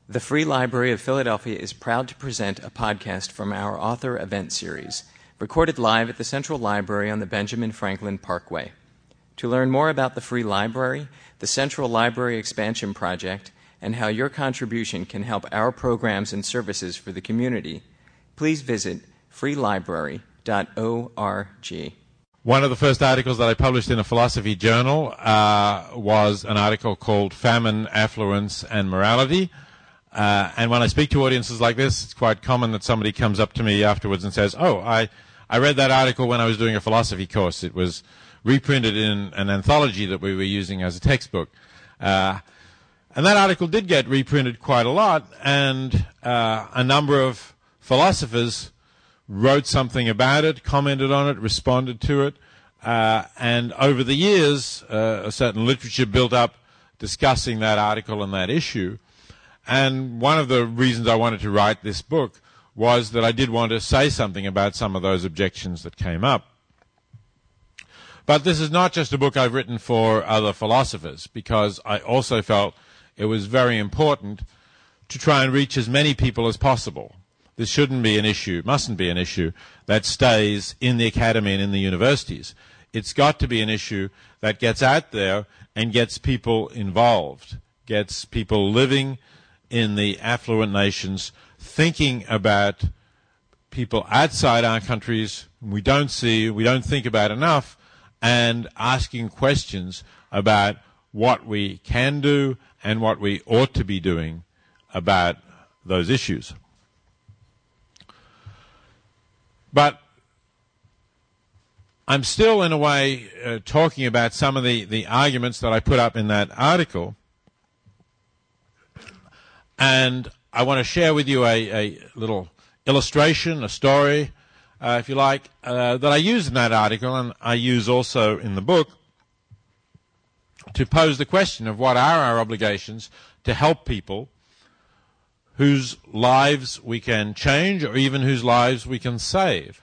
The Free Library of Philadelphia is proud to present a podcast from our author event series, recorded live at the Central Library on the Benjamin Franklin Parkway. To learn more about the Free Library, the Central Library Expansion Project, and how your contribution can help our programs and services for the community, please visit freelibrary.org. One of the first articles that I published in a philosophy journal was an article called Famine, Affluence, and Morality. And when I speak to audiences like this, it's quite common that somebody comes up to me afterwards and says, I read that article when I was doing a philosophy course. It was reprinted in an anthology that we were using as a textbook. And that article did get reprinted quite a lot, and a number of philosophers wrote something about it, commented on it, responded to it, and over the years, a certain literature built up discussing that article and that issue. And one of the reasons I wanted to write this book was that I did want to say something about some of those objections that came up. But this is not just a book I've written for other philosophers, because I also felt it was very important to try and reach as many people as possible. This shouldn't be an issue, mustn't be an issue that stays in the academy and in the universities. It's got to be an issue that gets out there and gets people involved, gets people living in the affluent nations thinking about people outside our countries we don't see, we don't think about enough, and asking questions about what we can do and what we ought to be doing about those issues. But I'm still, in a way, talking about some of the arguments that I put up in that article. And I want to share with you a little illustration, a story, if you like, that I use in that article and I use also in the book to pose the question of what are our obligations to help people whose lives we can change or even whose lives we can save.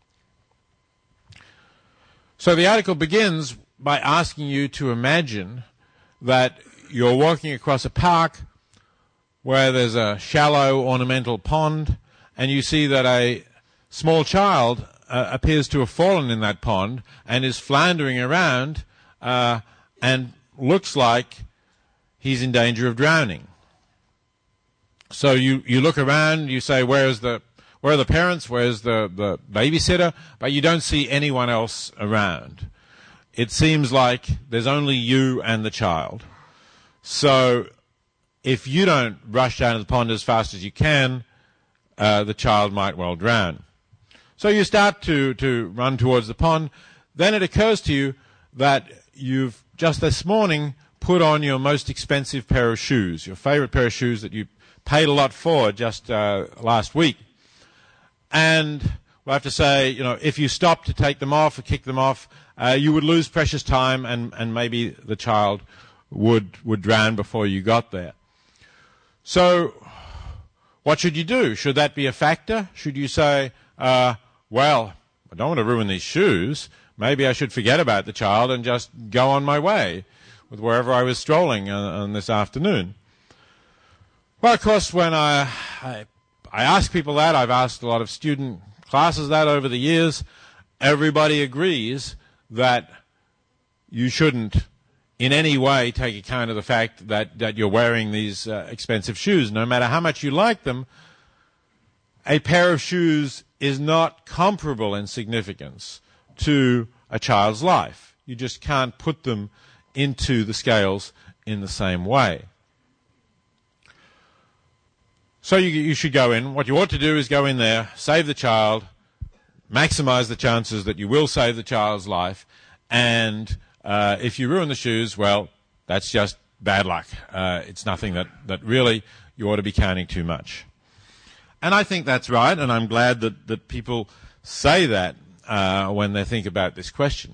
So the article begins by asking you to imagine that you're walking across a park where there's a shallow ornamental pond, and you see that a small child appears to have fallen in that pond and is floundering around and looks like he's in danger of drowning. So you look around, you say, where are the parents, where's the babysitter? But you don't see anyone else around. It seems like there's only you and the child. So if you don't rush down to the pond as fast as you can, the child might well drown. So you start to run towards the pond. Then it occurs to you that you've just this morning put on your most expensive pair of shoes, your favorite pair of shoes that you paid a lot for just last week. And I have to say, if you stopped to take them off or kick them off, you would lose precious time and maybe the child would drown before you got there. So what should you do? Should that be a factor? Should you say, well, I don't want to ruin these shoes. Maybe I should forget about the child and just go on my way with wherever I was strolling on this afternoon? Well, of course, when I ask people that, I've asked a lot of student classes that over the years, everybody agrees that you shouldn't in any way take account of the fact that you're wearing these expensive shoes. No matter how much you like them, a pair of shoes is not comparable in significance to a child's life. You just can't put them into the scales in the same way. So you should go in. What you ought to do is go in there, save the child, maximize the chances that you will save the child's life, and if you ruin the shoes, well, that's just bad luck. It's nothing that really you ought to be counting too much. And I think that's right, and I'm glad that people say that when they think about this question.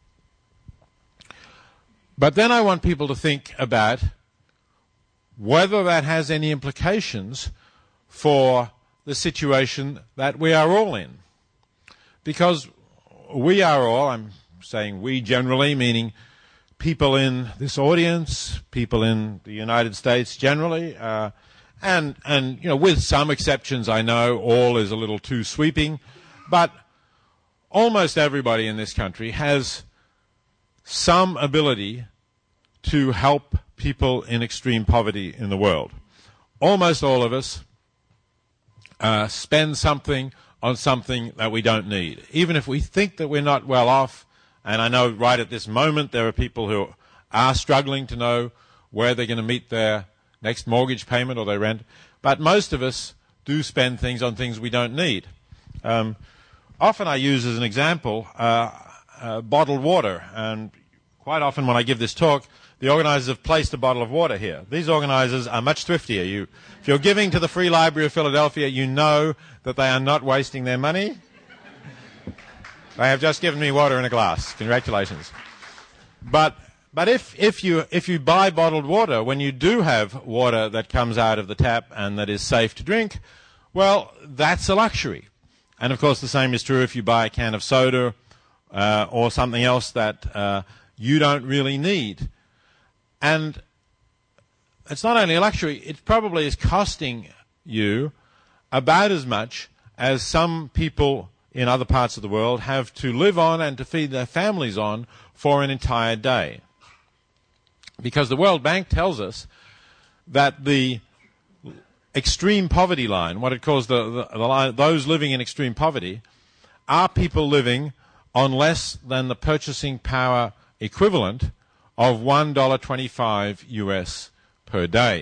But then I want people to think about whether that has any implications for the situation that we are all in. Because we are all, I'm saying we generally, meaning people in this audience, people in the United States generally, And with some exceptions, I know all is a little too sweeping, but almost everybody in this country has some ability to help people in extreme poverty in the world. Almost all of us spend something on something that we don't need, even if we think that we're not well off. And I know right at this moment there are people who are struggling to know where they're going to meet their next mortgage payment or their rent. But most of us do spend things on things we don't need. Often I use as an example bottled water. And quite often when I give this talk, the organisers have placed a bottle of water here. These organisers are much thriftier. If you're giving to the Free Library of Philadelphia, you know that they are not wasting their money. They have just given me water in a glass. Congratulations. But if you buy bottled water, when you do have water that comes out of the tap and that is safe to drink, well, that's a luxury. And of course the same is true if you buy a can of soda or something else that you don't really need. And it's not only a luxury, it probably is costing you about as much as some people in other parts of the world have to live on and to feed their families on for an entire day. Because the World Bank tells us that the extreme poverty line, what it calls the line, those living in extreme poverty, are people living on less than the purchasing power equivalent of $1.25 US per day.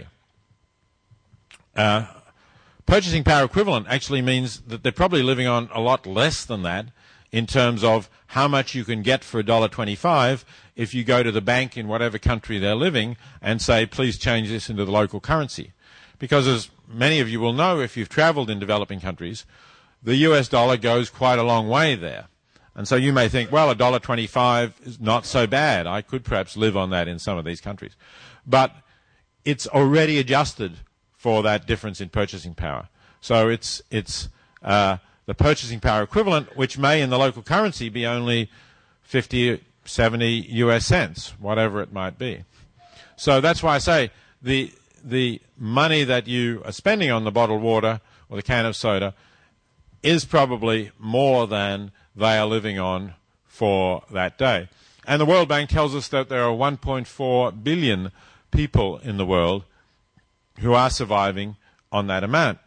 Purchasing power equivalent actually means that they're probably living on a lot less than that in terms of how much you can get for $1.25 if you go to the bank in whatever country they're living and say, please change this into the local currency. Because as many of you will know if you've traveled in developing countries, the US dollar goes quite a long way there. And so you may think, well, $1.25 is not so bad. I could perhaps live on that in some of these countries. But it's already adjusted for that difference in purchasing power. So it's the purchasing power equivalent, which may in the local currency be only 50, 70 US cents, whatever it might be. So that's why I say the money that you are spending on the bottled water or the can of soda is probably more than they are living on for that day. And the World Bank tells us that there are 1.4 billion people in the world who are surviving on that amount.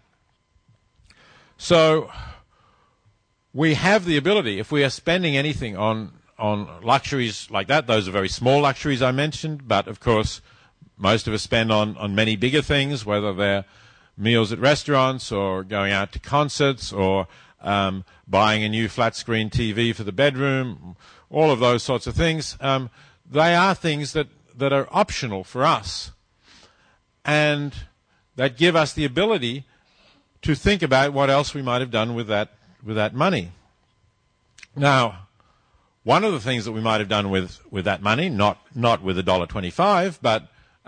So we have the ability, if we are spending anything on luxuries like that, those are very small luxuries I mentioned, but of course most of us spend on many bigger things, whether they're meals at restaurants or going out to concerts or buying a new flat-screen TV for the bedroom, all of those sorts of things. They are things that are optional for us and that give us the ability to think about what else we might have done with that money. Now, one of the things that we might have done with that money, not with $1.25, but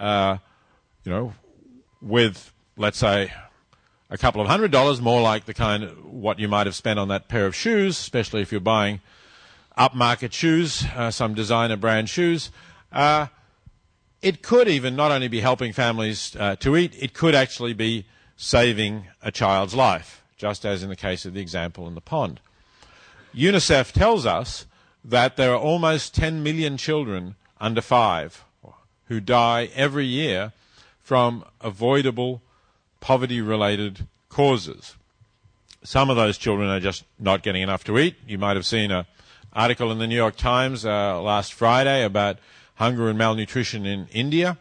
with, let's say, a couple of $100, more like the kind of what you might have spent on that pair of shoes, especially if you're buying upmarket shoes, some designer brand shoes. It could even not only be helping families to eat, it could actually be saving a child's life, just as in the case of the example in the pond. UNICEF tells us that there are almost 10 million children under 5 who die every year from avoidable poverty-related causes. Some of those children are just not getting enough to eat. You might have seen an article in the New York Times last Friday about hunger and malnutrition in India.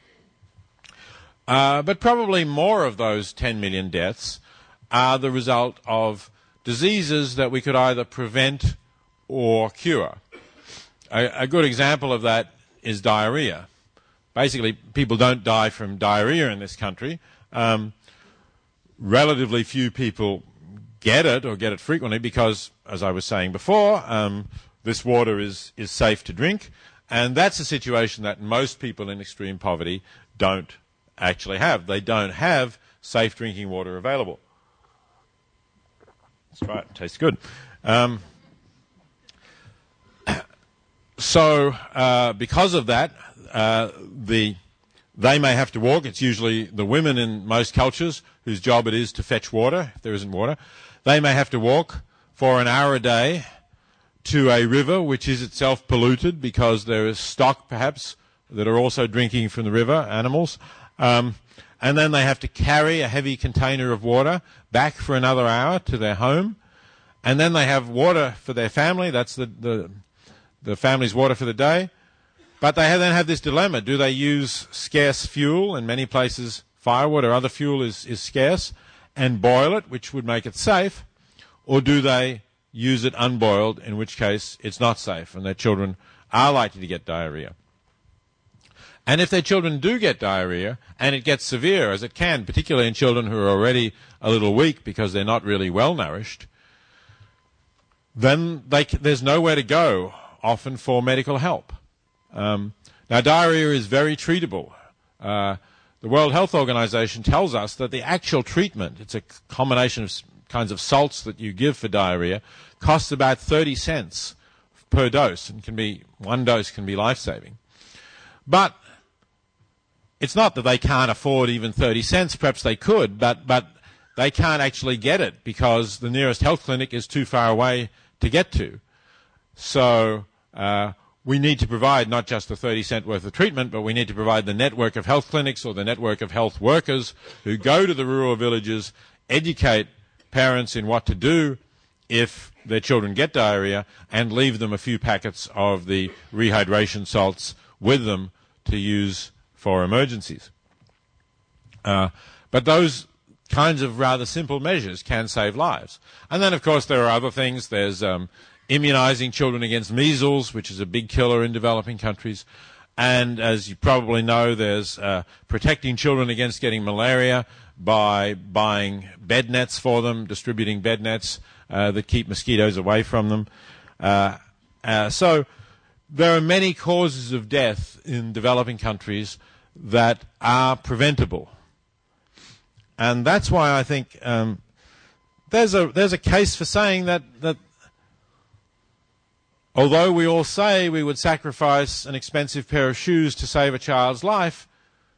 But probably more of those 10 million deaths are the result of diseases that we could either prevent or cure. A good example of that is diarrhea. Basically, people don't die from diarrhea in this country. Relatively few people get it or get it frequently because, as I was saying before, this water is safe to drink. And that's a situation that most people in extreme poverty don't actually have. They don't have safe drinking water available. That's right, it tastes good. So because of that, the They may have to walk. It's usually the women in most cultures whose job it is to fetch water, if there isn't water. They may have to walk for an hour a day to a river which is itself polluted because there is stock, perhaps, that are also drinking from the river, animals. And then they have to carry a heavy container of water back for another hour to their home. And then they have water for their family. That's the family's water for the day. But they then have this dilemma. Do they use scarce fuel? In many places, firewood or other fuel is scarce, and boil it, which would make it safe. Or do they use it unboiled, in which case it's not safe, and their children are likely to get diarrhea. And if their children do get diarrhea, and it gets severe, as it can, particularly in children who are already a little weak because they're not really well nourished, then there's nowhere to go, often, for medical help. Now, diarrhea is very treatable. The World Health Organization tells us that the actual treatment, it's a combination of kinds of salts that you give for diarrhea, costs about 30 cents per dose, and one dose can be life-saving. But it's not that they can't afford even 30 cents. Perhaps they could, but they can't actually get it because the nearest health clinic is too far away to get to. So we need to provide not just the 30-cent worth of treatment, but we need to provide the network of health clinics or the network of health workers who go to the rural villages, educate parents in what to do if their children get diarrhea, and leave them a few packets of the rehydration salts with them to use for emergencies. But those kinds of rather simple measures can save lives. And then, of course, there are other things. There's immunizing children against measles, which is a big killer in developing countries. And as you probably know, there's protecting children against getting malaria by buying bed nets for them, distributing bed nets that keep mosquitoes away from them. So there are many causes of death in developing countries that are preventable. And that's why I think there's a case for saying that although we all say we would sacrifice an expensive pair of shoes to save a child's life,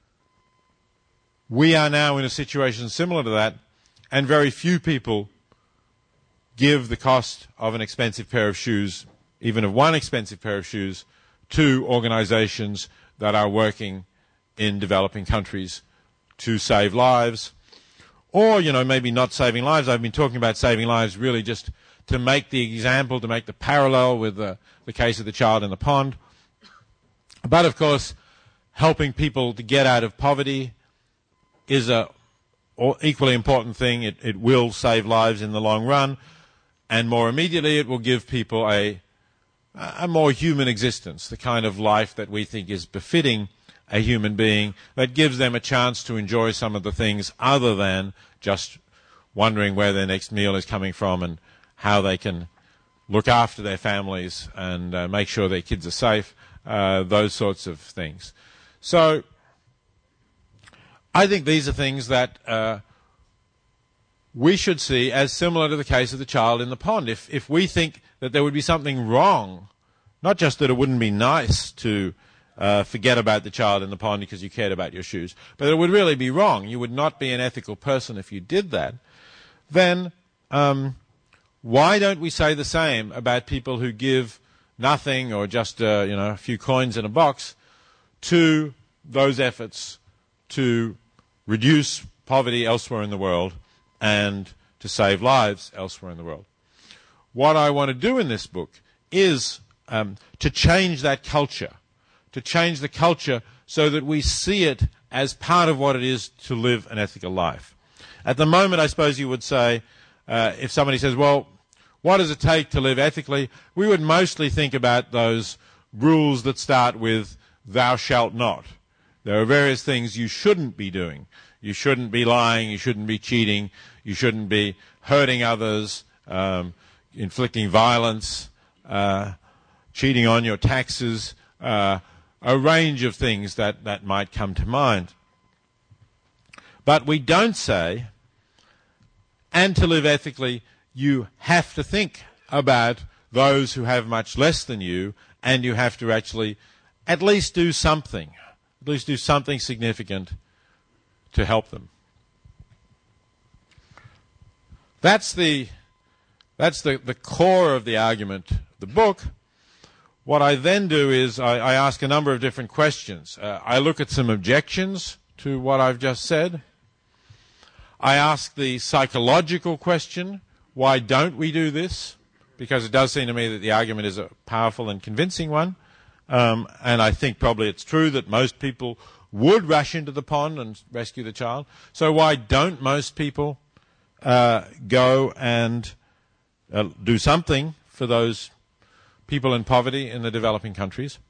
we are now in a situation similar to that, and very few people give the cost of an expensive pair of shoes, even of one expensive pair of shoes, to organizations that are working in developing countries to save lives. Or, maybe not saving lives. I've been talking about saving lives really just to make the example, to make the parallel with the case of the child in the pond. But, of course, helping people to get out of poverty is an equally important thing. It will save lives in the long run. And more immediately, it will give people a more human existence, the kind of life that we think is befitting a human being, that gives them a chance to enjoy some of the things other than just wondering where their next meal is coming from and how they can look after their families and make sure their kids are safe, those sorts of things. So I think these are things that we should see as similar to the case of the child in the pond. If we think that there would be something wrong, not just that it wouldn't be nice to forget about the child in the pond because you cared about your shoes, but it would really be wrong. You would not be an ethical person if you did that. Then why don't we say the same about people who give nothing or just a few coins in a box to those efforts to reduce poverty elsewhere in the world and to save lives elsewhere in the world? What I want to do in this book is to change that culture, to change the culture so that we see it as part of what it is to live an ethical life. At the moment, I suppose you would say, if somebody says, well, what does it take to live ethically? We would mostly think about those rules that start with thou shalt not. There are various things you shouldn't be doing. You shouldn't be lying, you shouldn't be cheating, you shouldn't be hurting others, inflicting violence, cheating on your taxes, a range of things that might come to mind. But we don't say, and to live ethically, you have to think about those who have much less than you, and you have to actually at least do something. At at least do something significant to help them. That's the core of the argument of the book. What I then do is I ask a number of different questions. I look at some objections to what I've just said. I ask the psychological question, why don't we do this? Because it does seem to me that the argument is a powerful and convincing one. And I think probably it's true that most people would rush into the pond and rescue the child. So why don't most people go and do something for those people in poverty in the developing countries?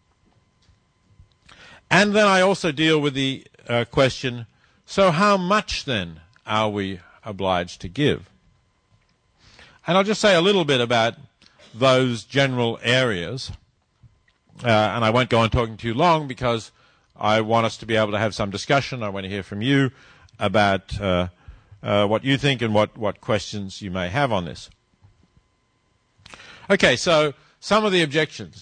And then I also deal with the question, so how much then are we obliged to give? And I'll just say a little bit about those general areas. And I won't go on talking too long because I want us to be able to have some discussion. I want to hear from you about what you think and what questions you may have on this. Okay, so some of the objections.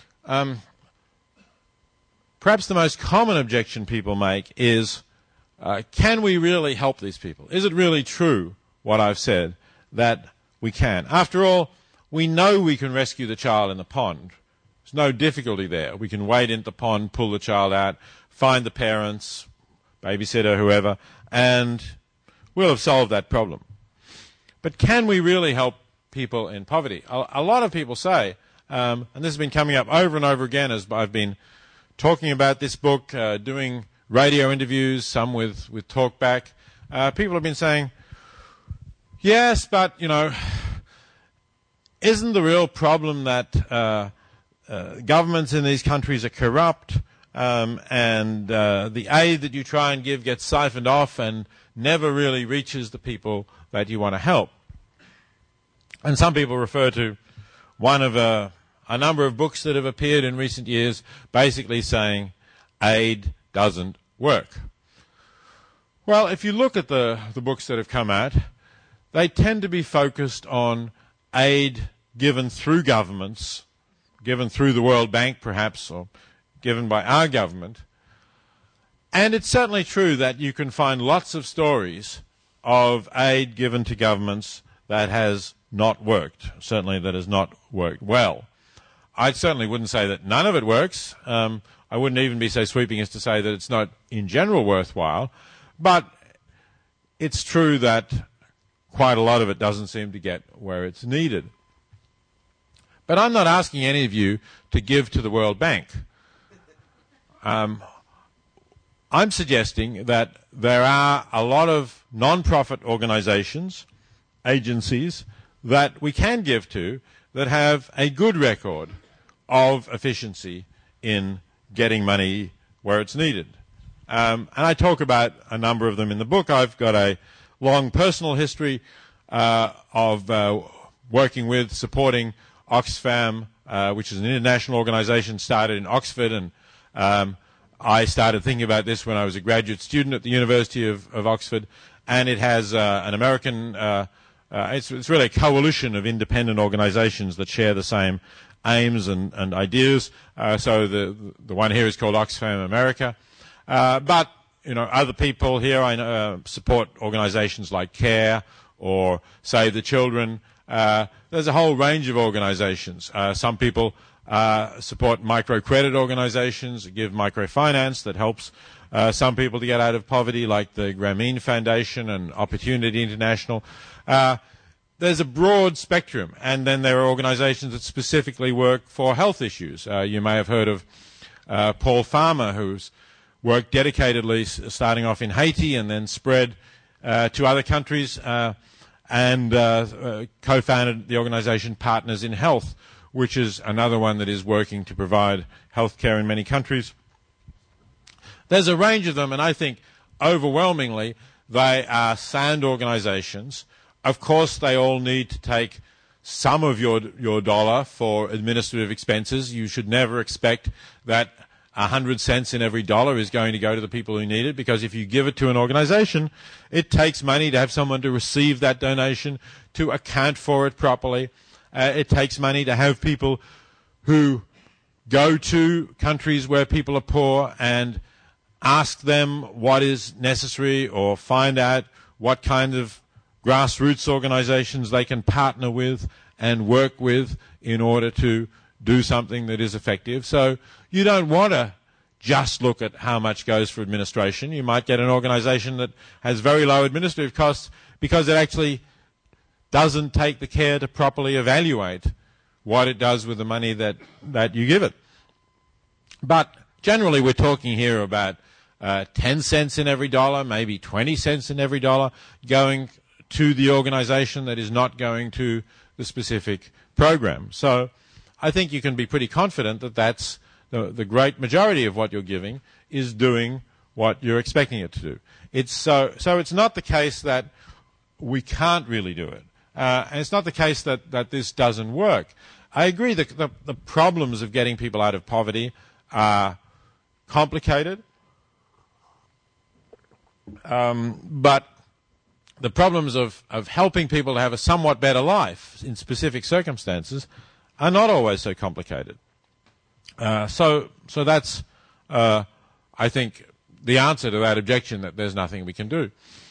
Perhaps the most common objection people make is, can we really help these people? Is it really true, what I've said, that we can? After all, we know we can rescue the child in the pond. There's no difficulty there. We can wade into the pond, pull the child out, find the parents, babysitter, whoever, and we'll have solved that problem. But can we really help people in poverty? A lot of people say, and this has been coming up over and over again as I've been talking about this book, doing radio interviews, some with Talkback, people have been saying, yes, but, isn't the real problem that governments in these countries are corrupt, and the aid that you try and give gets siphoned off and never really reaches the people that you want to help? And some people refer to one of a number of books that have appeared in recent years basically saying aid doesn't work. Well, if you look at the books that have come out, they tend to be focused on aid given through governments, given through the World Bank perhaps, or given by our government. And it's certainly true that you can find lots of stories of aid given to governments that has not worked, certainly that has not worked well. I certainly wouldn't say that none of it works. I wouldn't even be so sweeping as to say that it's not in general worthwhile, but it's true that quite a lot of it doesn't seem to get where it's needed. But I'm not asking any of you to give to the World Bank. I'm suggesting that there are a lot of non-profit organizations, agencies, that we can give to that have a good record of efficiency in getting money where it's needed. And I talk about a number of them in the book. I've got a long personal history of working with, supporting Oxfam, which is an international organization started in Oxford, and I started thinking about this when I was a graduate student at the University of Oxford, and it has an American, it's really a coalition of independent organizations that share the same aims and ideas. So the one here is called Oxfam America. But, other people here, I support organizations like CARE or Save the Children. There's a whole range of organizations. Some people support microcredit organizations, give microfinance that helps some people to get out of poverty, like the Grameen Foundation and Opportunity International. There's a broad spectrum, and then there are organizations that specifically work for health issues. You may have heard of Paul Farmer, who's worked dedicatedly starting off in Haiti and then spread to other countries and co-founded the organization Partners in Health, which is another one that is working to provide health care in many countries. There's a range of them, and I think overwhelmingly they are sound organizations. Of course, they all need to take some of your dollar for administrative expenses. You should never expect that 100 cents in every dollar is going to go to the people who need it, because if you give it to an organization, it takes money to have someone to receive that donation, to account for it properly. It takes money to have people who go to countries where people are poor and ask them what is necessary or find out what kind of grassroots organizations they can partner with and work with in order to do something that is effective. So you don't want to just look at how much goes for administration. You might get an organization that has very low administrative costs because it actually doesn't take the care to properly evaluate what it does with the money that you give it. But generally we're talking here about 10 cents in every dollar, maybe 20 cents in every dollar going to the organization that is not going to the specific program. So I think you can be pretty confident that that's the great majority of what you're giving is doing what you're expecting it to do. So it's not the case that we can't really do it. And it's not the case that this doesn't work. I agree that the problems of getting people out of poverty are complicated. But the problems of helping people to have a somewhat better life in specific circumstances are not always so complicated. So that's, I think, the answer to that objection that there's nothing we can do.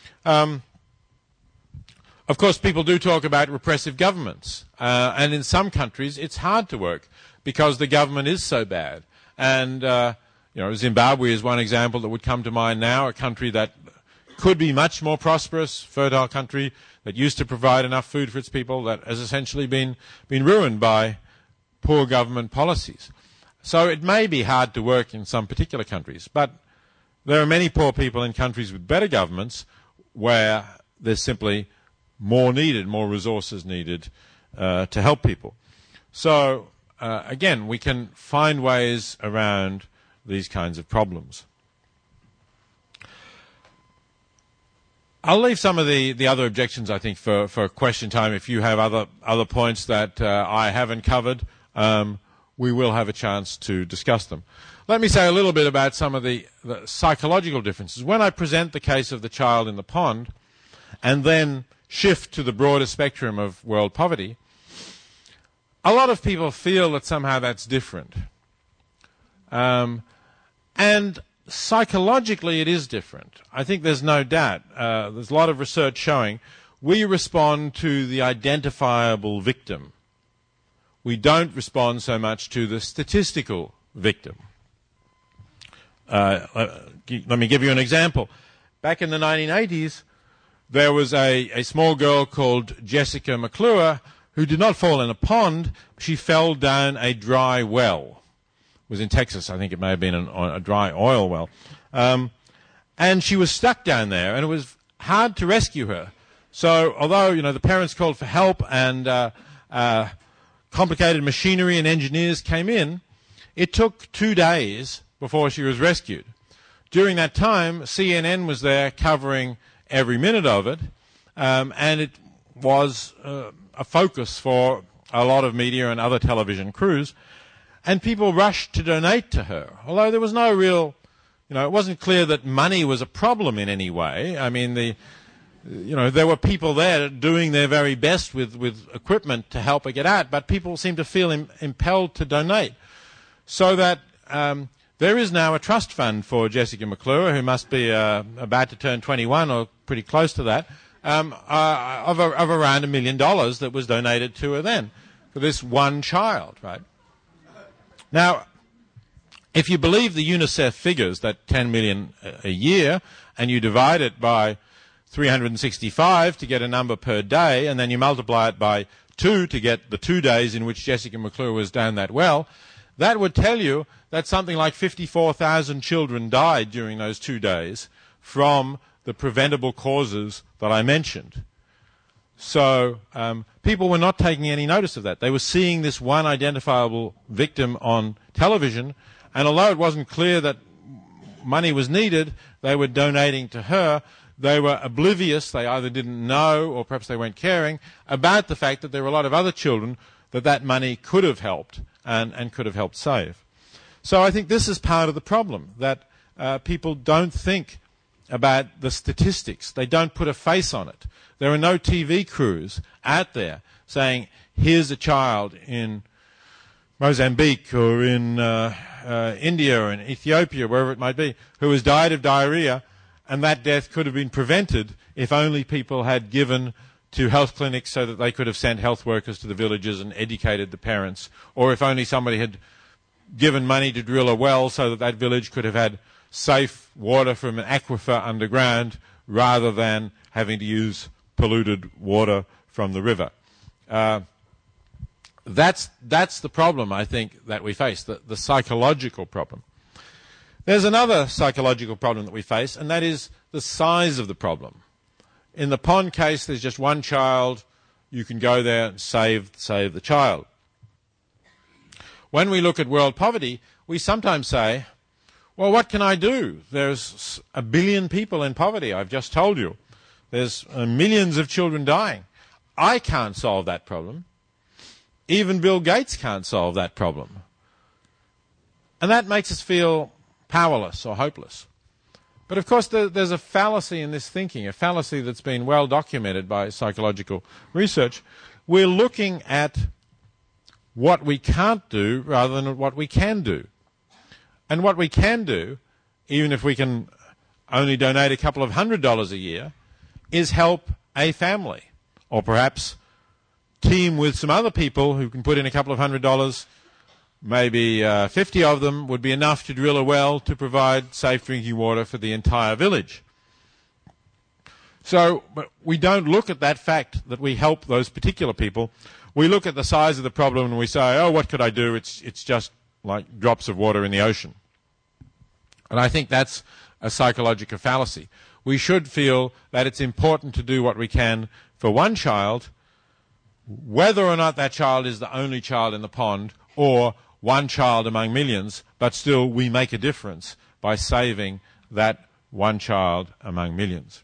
Of course, people do talk about repressive governments, and in some countries it's hard to work because the government is so bad. And Zimbabwe is one example that would come to mind now, a country that could be much more prosperous, fertile country that used to provide enough food for its people that has essentially been ruined by poor government policies. So it may be hard to work in some particular countries, but there are many poor people in countries with better governments where there's simply more resources needed to help people. So again, we can find ways around these kinds of problems. I'll leave some of the other objections, I think, for question time. If you have other points that I haven't covered, we will have a chance to discuss them. Let me say a little bit about some of the psychological differences. When I present the case of the child in the pond and then shift to the broader spectrum of world poverty, a lot of people feel that somehow that's different. And psychologically it is different. I think there's no doubt. There's a lot of research showing we respond to the identifiable victim. We don't respond so much to the statistical victim. Let me give you an example. Back in the 1980s, there was a small girl called Jessica McClure who did not fall in a pond. She fell down a dry well. It was in Texas. I think it may have been a dry oil well. And she was stuck down there, and it was hard to rescue her. So although, the parents called for help and complicated machinery and engineers came in, it took 2 days before she was rescued. During that time, CNN was there covering every minute of it, and it was a focus for a lot of media and other television crews, and people rushed to donate to her, although there was no real, it wasn't clear that money was a problem in any way. I mean, there were people there doing their very best with equipment to help her get out, but people seemed to feel impelled to donate. So that there is now a trust fund for Jessica McClure, who must be about to turn 21 or pretty close to that, of around $1 million that was donated to her then for this one child, right? Now, if you believe the UNICEF figures, that 10 million a year, and you divide it by 365 to get a number per day, and then you multiply it by 2 to get the 2 days in which Jessica McClure was down that well, that would tell you that something like 54,000 children died during those 2 days from the preventable causes that I mentioned. So people were not taking any notice of that. They were seeing this one identifiable victim on television, and although it wasn't clear that money was needed, they were donating to her. They were oblivious, they either didn't know or perhaps they weren't caring about the fact that there were a lot of other children that money could have helped and could have helped save. So I think this is part of the problem, that people don't think about the statistics. They don't put a face on it. There are no TV crews out there saying, here's a child in Mozambique or in India or in Ethiopia, wherever it might be, who has died of diarrhea, and that death could have been prevented if only people had given to health clinics so that they could have sent health workers to the villages and educated the parents, or if only somebody had given money to drill a well so that that village could have had safe water from an aquifer underground rather than having to use polluted water from the river. That's the problem, I think, that we face, the psychological problem. There's another psychological problem that we face, and that is the size of the problem. In the pond case, there's just one child. You can go there and save the child. When we look at world poverty, we sometimes say, well, what can I do? There's 1 billion people in poverty, I've just told you. There's millions of children dying. I can't solve that problem. Even Bill Gates can't solve that problem. And that makes us feel powerless or hopeless. But of course, there's a fallacy in this thinking, a fallacy that's been well documented by psychological research. We're looking at what we can't do rather than what we can do. And what we can do, even if we can only donate a couple of $100 a year, is help a family, or perhaps team with some other people who can put in a couple of $100. Maybe 50 of them would be enough to drill a well to provide safe drinking water for the entire village. So we don't look at that fact that we help those particular people. We look at the size of the problem and we say, oh, what could I do? It's just like drops of water in the ocean. And I think that's a psychological fallacy. We should feel that it's important to do what we can for one child, whether or not that child is the only child in the pond or one child among millions, but still we make a difference by saving that one child among millions.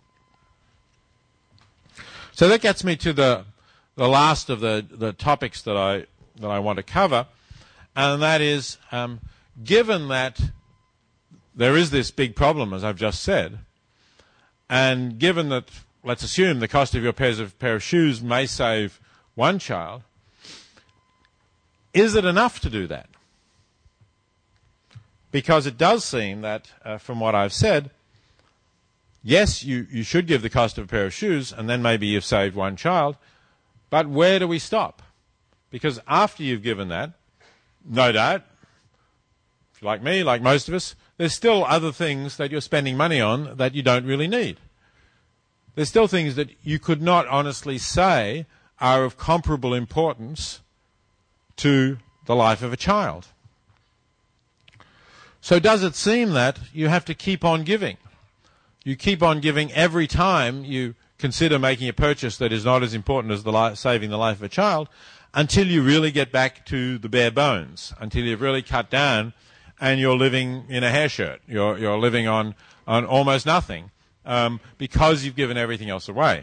So that gets me to the last of the topics that I want to cover, and that is, given that there is this big problem, as I've just said, and given that, let's assume the cost of your pair of shoes may save one child, is it enough to do that? Because it does seem that, from what I've said, yes, you should give the cost of a pair of shoes, and then maybe you've saved one child, but where do we stop? Because after you've given that, no doubt, if you're like me, like most of us, there's still other things that you're spending money on that you don't really need. There's still things that you could not honestly say are of comparable importance to the life of a child. So does it seem that you have to keep on giving? You keep on giving every time you consider making a purchase that is not as important as saving the life of a child, until you really get back to the bare bones, until you've really cut down and you're living in a hair shirt. You're living on almost nothing because you've given everything else away.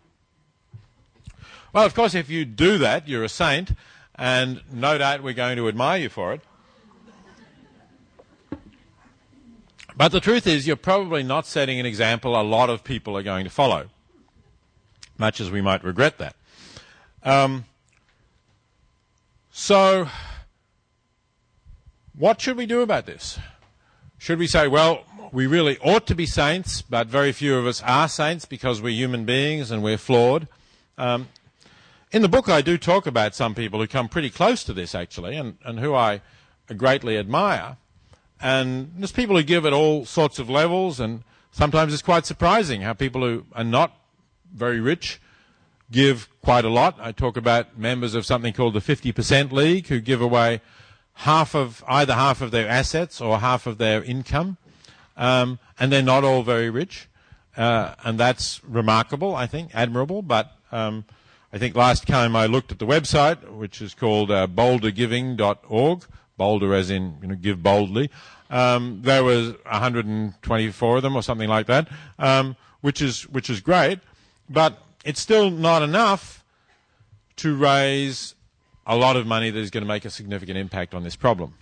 Well, of course, if you do that, you're a saint, and no doubt we're going to admire you for it. But the truth is, you're probably not setting an example a lot of people are going to follow, much as we might regret that. So, what should we do about this? Should we say, well, we really ought to be saints, but very few of us are saints because we're human beings and we're flawed? In the book, I do talk about some people who come pretty close to this, actually, and who I greatly admire. And there's people who give at all sorts of levels, and sometimes it's quite surprising how people who are not very rich give quite a lot. I talk about members of something called the 50% League who give away either half of their assets or half of their income, and they're not all very rich. And that's remarkable, I think, admirable, but I think last time I looked at the website, which is called bouldergiving.org, boulder as in give boldly, there was 124 of them or something like that, which is great, but it's still not enough to raise a lot of money that is going to make a significant impact on this problem.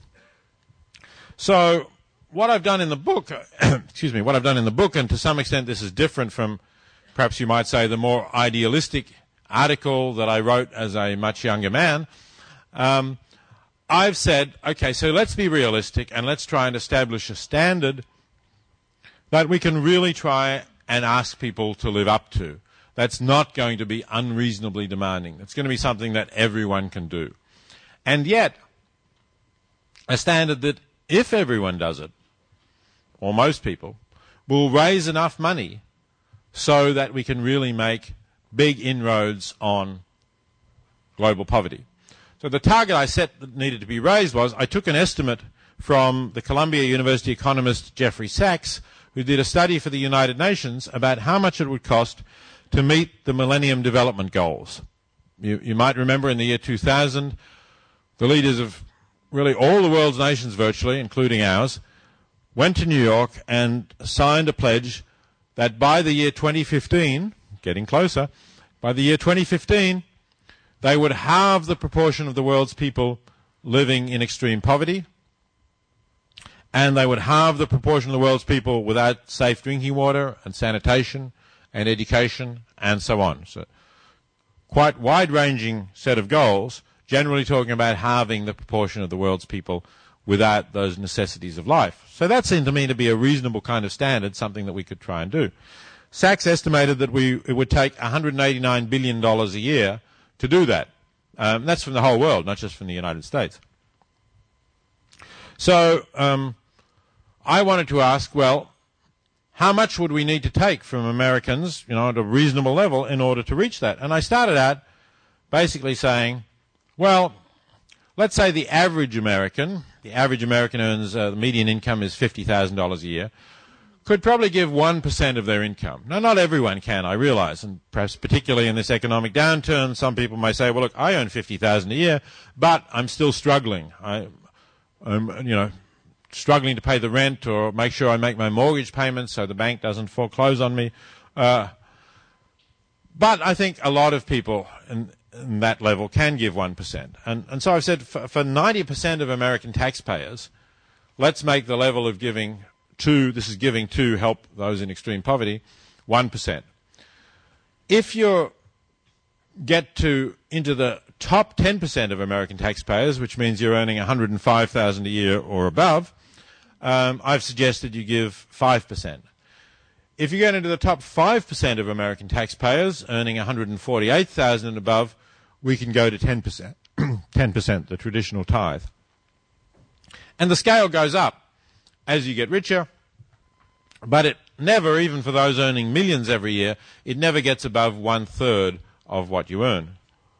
So what I've done in the book, what I've done in the book, and to some extent this is different from, perhaps you might say, the more idealistic article that I wrote as a much younger man, I've said, okay, so let's be realistic and let's try and establish a standard that we can really try and ask people to live up to. That's not going to be unreasonably demanding. It's going to be something that everyone can do. And yet, a standard that, if everyone does it, or most people, will raise enough money so that we can really make big inroads on global poverty. So the target I set that needed to be raised was, I took an estimate from the Columbia University economist Jeffrey Sachs, who did a study for the United Nations about how much it would cost to meet the Millennium Development Goals. You might remember in the year 2000, the leaders of really all the world's nations virtually, including ours, went to New York and signed a pledge that by the year 2015, getting closer, by the year 2015, they would halve the proportion of the world's people living in extreme poverty, and they would halve the proportion of the world's people without safe drinking water and sanitation and education and so on. So quite wide-ranging set of goals, generally talking about halving the proportion of the world's people without those necessities of life. So that seemed to me to be a reasonable kind of standard, something that we could try and do. Sachs estimated that it would take $189 billion a year to do that. That's from the whole world, not just from the United States. So I wanted to ask, well, how much would we need to take from Americans, at a reasonable level in order to reach that? And I started out basically saying, well, let's say the average American earns, the median income is $50,000 a year, could probably give 1% of their income. Now, not everyone can, I realize, and perhaps particularly in this economic downturn, some people may say, well, look, I earn $50,000 a year, but I'm still struggling. I'm struggling to pay the rent or make sure I make my mortgage payments so the bank doesn't foreclose on me. But I think a lot of people in that level can give 1%. And so I've said for 90% of American taxpayers, let's make the level of giving to help those in extreme poverty, 1%. If you get into the top 10% of American taxpayers, which means you're earning $105,000 a year or above, I've suggested you give 5%. If you get into the top 5% of American taxpayers earning $148,000 and above, we can go to 10%, 10%, the traditional tithe. And the scale goes up as you get richer, but it never, even for those earning millions every year, it never gets above 1/3 of what you earn.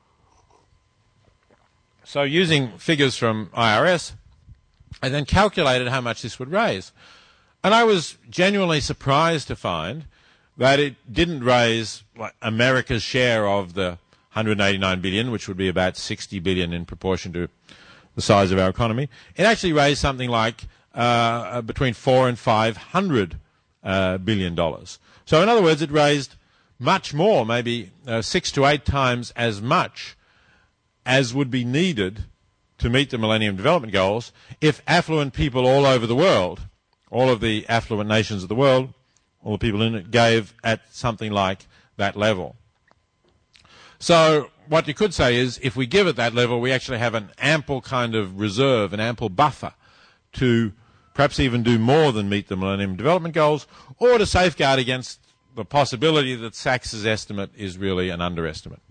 So using figures from IRS, I then calculated how much this would raise. And I was genuinely surprised to find that it didn't raise America's share of the $189 billion, which would be about $60 billion in proportion to the size of our economy. It actually raised something like between $400 and $500 billion. So in other words, it raised much more, maybe 6 to 8 times as much as would be needed to meet the Millennium Development Goals if affluent people all over the world, all of the affluent nations of the world, all the people in it, gave at something like that level. So what you could say is, if we give at that level, we actually have an ample kind of reserve, an ample buffer to perhaps even do more than meet the Millennium Development Goals, or to safeguard against the possibility that Sachs's estimate is really an underestimate.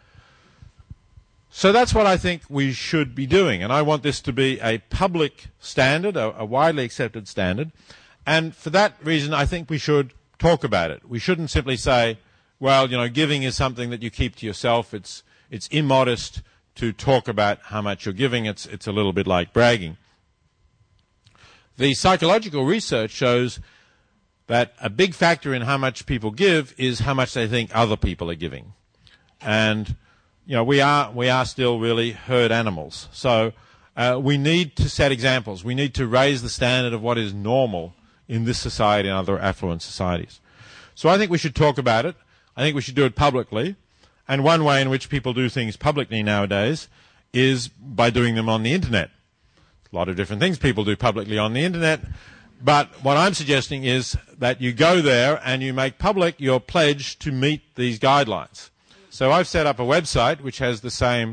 So that's what I think we should be doing, and I want this to be a public standard, a widely accepted standard, and for that reason I think we should talk about it. We shouldn't simply say, well, giving is something that you keep to yourself. It's immodest to talk about how much you're giving. It's a little bit like bragging. The psychological research shows that a big factor in how much people give is how much they think other people are giving. And we are still really herd animals. So we need to set examples. We need to raise the standard of what is normal in this society and other affluent societies. So I think we should talk about it. I think we should do it publicly. And one way in which people do things publicly nowadays is by doing them on the internet. A lot of different things people do publicly on the internet. But what I'm suggesting is that you go there and you make public your pledge to meet these guidelines. So I've set up a website which has the same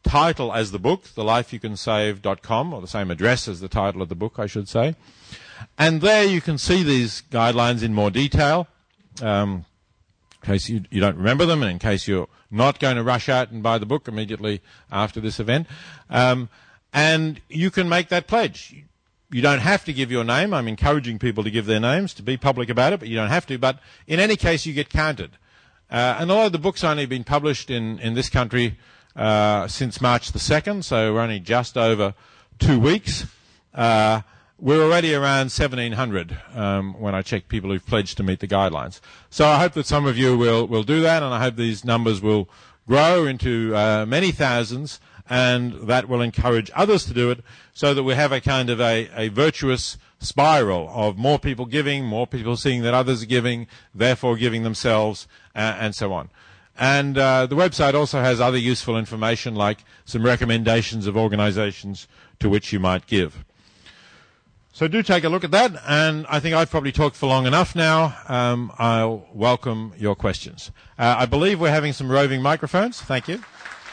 title as the book, thelifeyoucansave.com, or the same address as the title of the book, I should say. And there you can see these guidelines in more detail, in case you don't remember them, and in case you're not going to rush out and buy the book immediately after this event. And you can make that pledge. You don't have to give your name. I'm encouraging people to give their names, to be public about it, but you don't have to. But in any case, you get counted. And although the book's only been published in this country since March the 2nd, so we're only just over 2 weeks, we're already around 1,700 when I check people who've pledged to meet the guidelines. So I hope that some of you will do that, and I hope these numbers will grow into many thousands, and that will encourage others to do it, so that we have a kind of a virtuous spiral of more people giving, more people seeing that others are giving, therefore giving themselves, and so on. And the website also has other useful information, like some recommendations of organizations to which you might give. So do take a look at that, and I think I've probably talked for long enough now. I'll welcome your questions. I believe we're having some roving microphones. Thank you.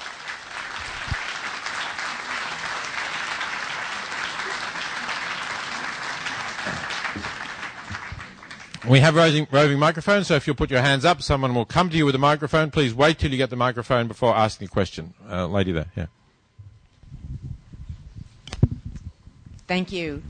We have roving microphones, so if you'll put your hands up, someone will come to you with a microphone. Please wait till you get the microphone before asking a question. Lady there, yeah. Thank you.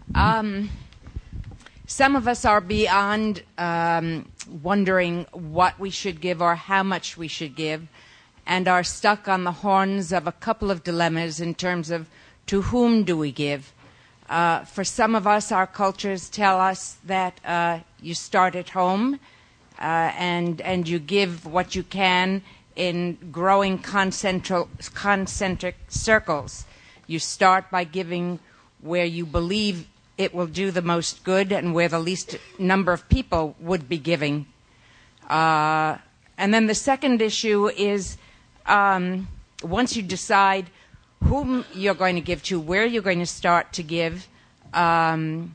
Some of us are beyond wondering what we should give or how much we should give, and are stuck on the horns of a couple of dilemmas in terms of to whom do we give. For some of us, our cultures tell us that you start at home and you give what you can in growing concentric circles. You start by giving where you believe it will do the most good and where the least number of people would be giving. And then the second issue is once you decide whom you're going to give to, where you're going to start to give, the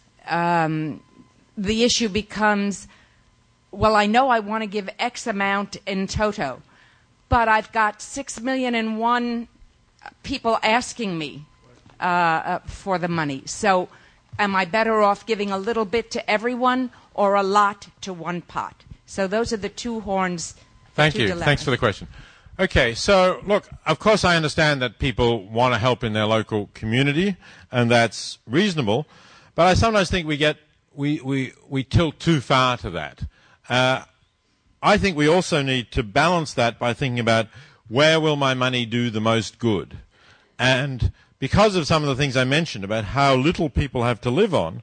issue becomes, well, I know I want to give X amount in toto, but I've got 6,000,001 people asking me for the money. So am I better off giving a little bit to everyone or a lot to one pot? So those are the two horns. Thank you. Thanks for the question. Okay, so look, of course I understand that people want to help in their local community, and that's reasonable, but I sometimes think we tilt too far to that. I think we also need to balance that by thinking about where will my money do the most good. And because of some of the things I mentioned about how little people have to live on,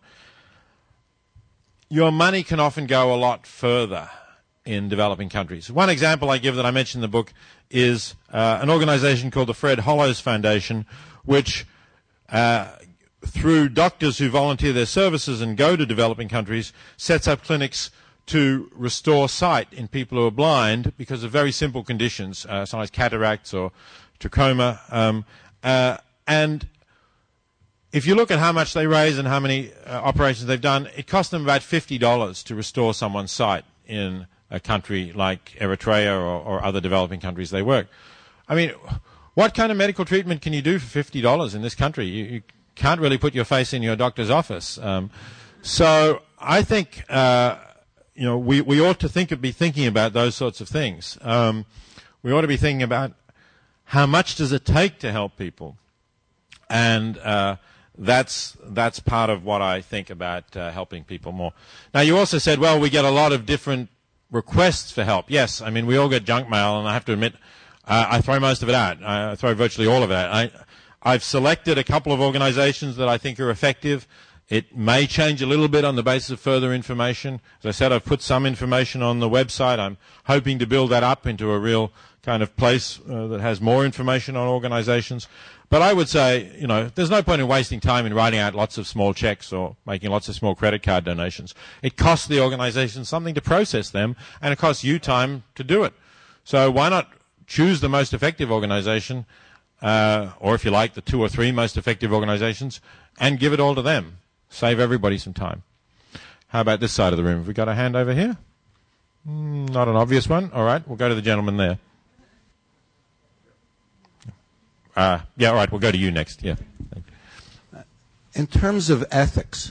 your money can often go a lot further in developing countries. One example I give that I mentioned in the book is an organization called the Fred Hollows Foundation, which through doctors who volunteer their services and go to developing countries, sets up clinics to restore sight in people who are blind because of very simple conditions, sometimes cataracts or trachoma. And if you look at how much they raise and how many operations they've done, it costs them about $50 to restore someone's sight in a country like Eritrea or other developing countries they work. I mean, what kind of medical treatment can you do for $50 in this country? You can't really put your face in your doctor's office. So I think we ought to be thinking about those sorts of things. We ought to be thinking about how much does it take to help people, and that's part of what I think about helping people more. Now, you also said, well, we get a lot of different requests for help. Yes, I mean, we all get junk mail, and I have to admit, I throw most of it out. I throw virtually all of it out. I've selected a couple of organizations that I think are effective. It may change a little bit on the basis of further information. As I said, I've put some information on the website. I'm hoping to build that up into a real kind of place that has more information on organizations. But I would say, there's no point in wasting time in writing out lots of small checks or making lots of small credit card donations. It costs the organization something to process them, and it costs you time to do it. So why not choose the most effective organization, or if you like, the 2 or 3 most effective organizations, and give it all to them. Save everybody some time. How about this side of the room? Have we got a hand over here? Not an obvious one. All right, we'll go to the gentleman there. All right, we'll go to you next. Yeah. In terms of ethics,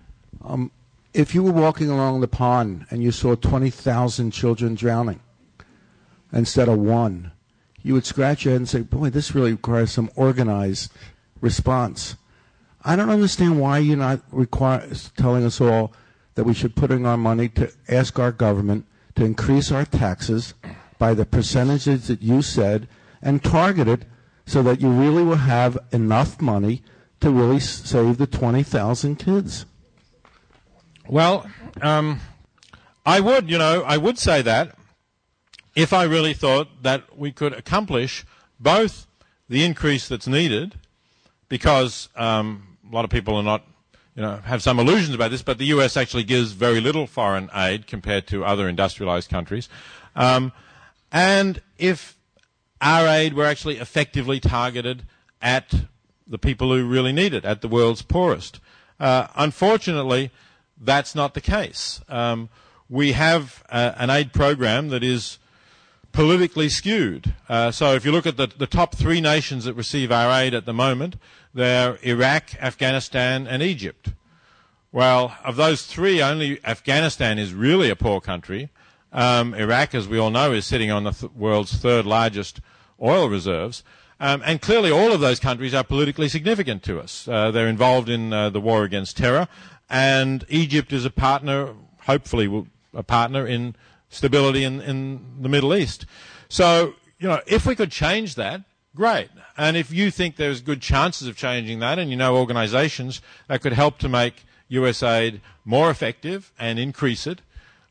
if you were walking along the pond and you saw 20,000 children drowning instead of one, you would scratch your head and say, boy, this really requires some organized response. I don't understand why you're not telling us all that we should put in our money to ask our government to increase our taxes by the percentages that you said and target it so that you really will have enough money to really save the 20,000 kids. Well, I would say that if I really thought that we could accomplish both the increase that's needed, because a lot of people are not, have some illusions about this, but the US actually gives very little foreign aid compared to other industrialized countries. And if our aid were actually effectively targeted at the people who really need it, at the world's poorest. Unfortunately, that's not the case. We have an aid program that is politically skewed. So if you look at the top three nations that receive our aid at the moment, they're Iraq, Afghanistan, and Egypt. Well, of those three, only Afghanistan is really a poor country. Iraq, as we all know, is sitting on the world's third largest oil reserves. And clearly all of those countries are politically significant to us. They're involved in the war against terror, and Egypt is a partner, hopefully a partner in stability in the Middle East. So, if we could change that, great. And if you think there's good chances of changing that, and organizations that could help to make US aid more effective and increase it,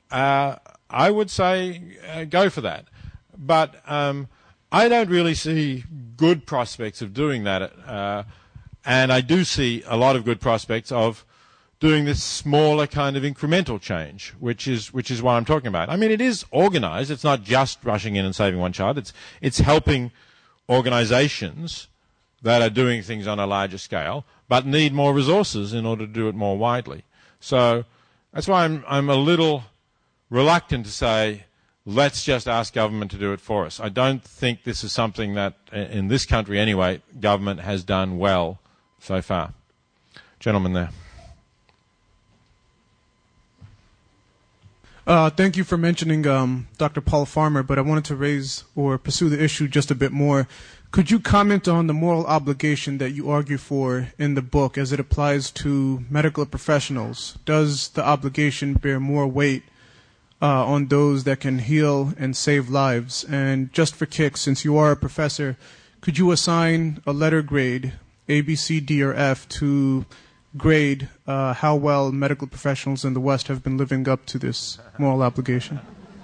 I would say go for that. But I don't really see good prospects of doing that. And I do see a lot of good prospects of doing this smaller kind of incremental change, which is what I'm talking about. I mean, it is organized. It's not just rushing in and saving one child. It's helping organizations that are doing things on a larger scale, but need more resources in order to do it more widely. So that's why I'm a little reluctant to say, let's just ask government to do it for us. I don't think this is something that, in this country anyway, government has done well so far. Gentleman there. Thank you for mentioning Dr. Paul Farmer, but I wanted to raise or pursue the issue just a bit more. Could you comment on the moral obligation that you argue for in the book as it applies to medical professionals? Does the obligation bear more weight on those that can heal and save lives? And just for kicks, since you are a professor, could you assign a letter grade, A, B, C, D, or F, to grade how well medical professionals in the West have been living up to this moral obligation?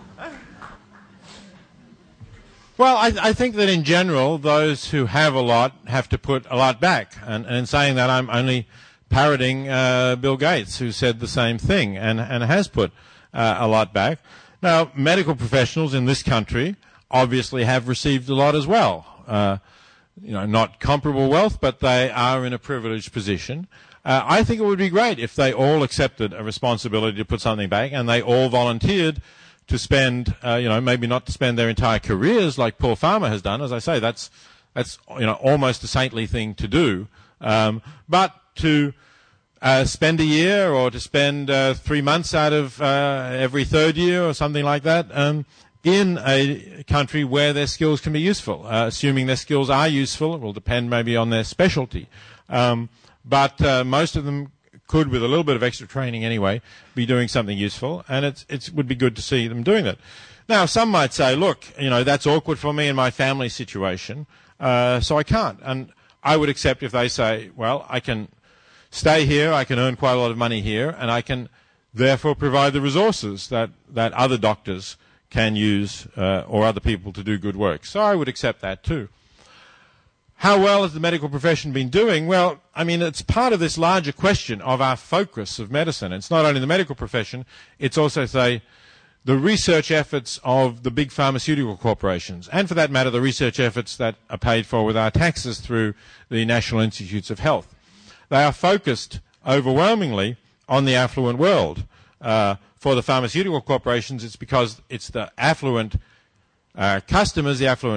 Well, I think that in general, those who have a lot have to put a lot back. And in saying that, I'm only parroting Bill Gates, who said the same thing and has put a lot back. Now, medical professionals in this country obviously have received a lot as well. Not comparable wealth, but they are in a privileged position. I think it would be great if they all accepted a responsibility to put something back, and they all volunteered to spend, maybe not to spend their entire careers like Paul Farmer has done. As I say, that's almost a saintly thing to do. But to spend a year or to spend 3 months out of every third year or something like that in a country where their skills can be useful. Assuming their skills are useful, it will depend maybe on their specialty. But most of them could, with a little bit of extra training anyway, be doing something useful, and it would be good to see them doing that. Now, some might say, look, that's awkward for me in my family situation, so I can't. And I would accept if they say, well, I can stay here, I can earn quite a lot of money here, and I can therefore provide the resources that other doctors can use or other people to do good work. So I would accept that too. How well has the medical profession been doing? Well, I mean, it's part of this larger question of our focus of medicine. It's not only the medical profession, it's also, say, the research efforts of the big pharmaceutical corporations, and for that matter, the research efforts that are paid for with our taxes through the National Institutes of Health. They are focused overwhelmingly on the affluent world. For the pharmaceutical corporations, it's because it's the affluent customers, the affluent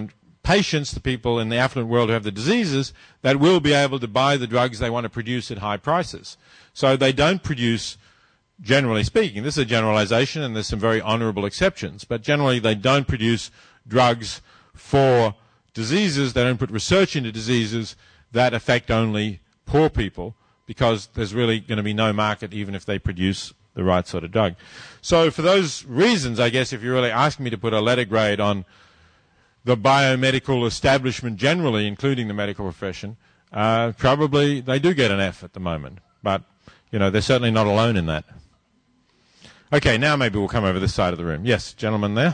patients, the people in the affluent world who have the diseases, that will be able to buy the drugs they want to produce at high prices. So they don't produce, generally speaking, this is a generalization and there's some very honorable exceptions, but generally they don't produce drugs for diseases, they don't put research into diseases that affect only poor people, because there's really going to be no market even if they produce the right sort of drug. So for those reasons, I guess if you're really asking me to put a letter grade on the biomedical establishment generally, including the medical profession, probably they do get an F at the moment. But, they're certainly not alone in that. Okay, now maybe we'll come over this side of the room. Yes, gentleman there.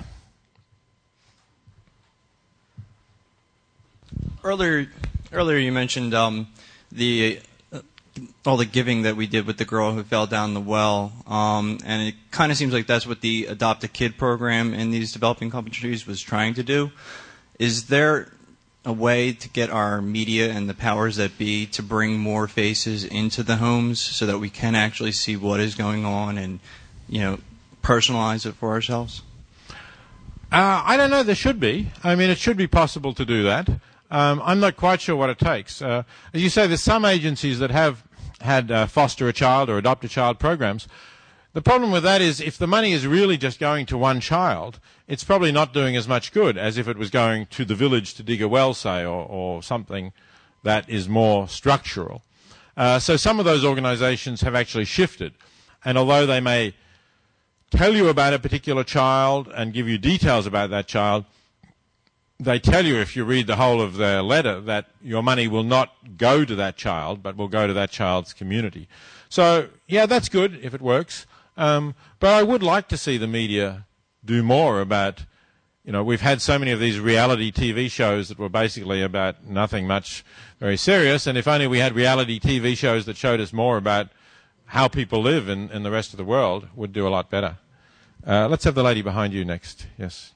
Earlier you mentioned all the giving that we did with the girl who fell down the well, and it kind of seems like that's what the Adopt a Kid program in these developing countries was trying to do. Is there a way to get our media and the powers that be to bring more faces into the homes so that we can actually see what is going on and, personalize it for ourselves? I don't know. There should be. I mean, it should be possible to do that. I'm not quite sure what it takes. As you say, there's some agencies that have had foster a child or adopt a child programs. The problem with that is if the money is really just going to one child, it's probably not doing as much good as if it was going to the village to dig a well, say, or something that is more structural. So some of those organizations have actually shifted. And although they may tell you about a particular child and give you details about that child, they tell you, if you read the whole of their letter, that your money will not go to that child, but will go to that child's community. So, yeah, that's good if it works. But I would like to see the media do more about, we've had so many of these reality TV shows that were basically about nothing much very serious, and if only we had reality TV shows that showed us more about how people live in the rest of the world, would do a lot better. Let's have the lady behind you next. Yes,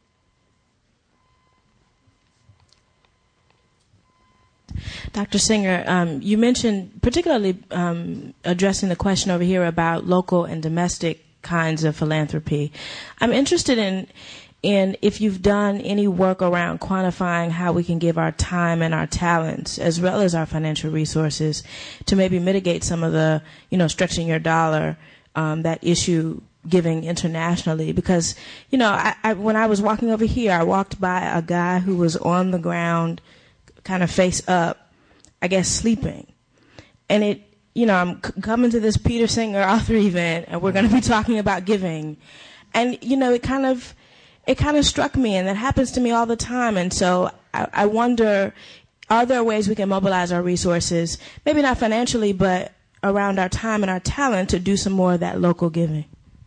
Dr. Singer, you mentioned particularly addressing the question over here about local and domestic kinds of philanthropy. I'm interested in if you've done any work around quantifying how we can give our time and our talents as well as our financial resources to maybe mitigate some of the, stretching your dollar, that issue giving internationally. Because, when I was walking over here, I walked by a guy who was on the ground kind of face up, I guess sleeping. And I'm coming to this Peter Singer author event, and we're going to be talking about giving. And, it kind of struck me, and that happens to me all the time. And so I wonder, are there ways we can mobilize our resources, maybe not financially, but around our time and our talent to do some more of that local giving?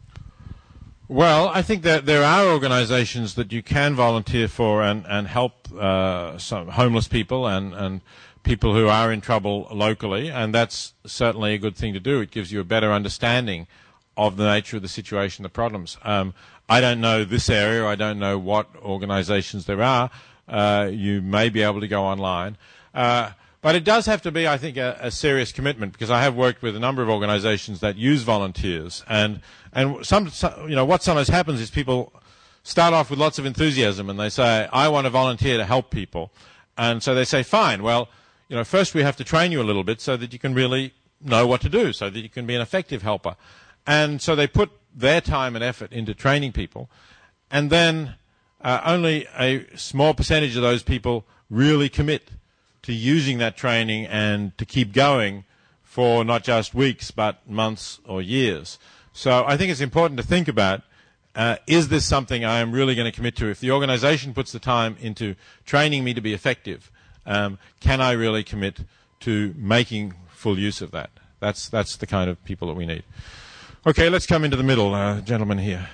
Well, I think that there are organizations that you can volunteer for and help some homeless people and people who are in trouble locally, and that's certainly a good thing to do. It gives you a better understanding of the nature of the situation, the problems. I don't know this area. I don't know what organizations there are. You may be able to go online. But it does have to be, I think, a serious commitment, because I have worked with a number of organizations that use volunteers. And what sometimes happens is people start off with lots of enthusiasm and they say, I want to volunteer to help people. And so they say, fine, well, first we have to train you a little bit so that you can really know what to do, so that you can be an effective helper. And so they put their time and effort into training people. And then only a small percentage of those people really commit to using that training and to keep going for not just weeks but months or years. So I think it's important to think about, is this something I am really going to commit to? If the organization puts the time into training me to be effective, can I really commit to making full use of that? That's the kind of people that we need. Okay, let's come into the middle, gentleman here.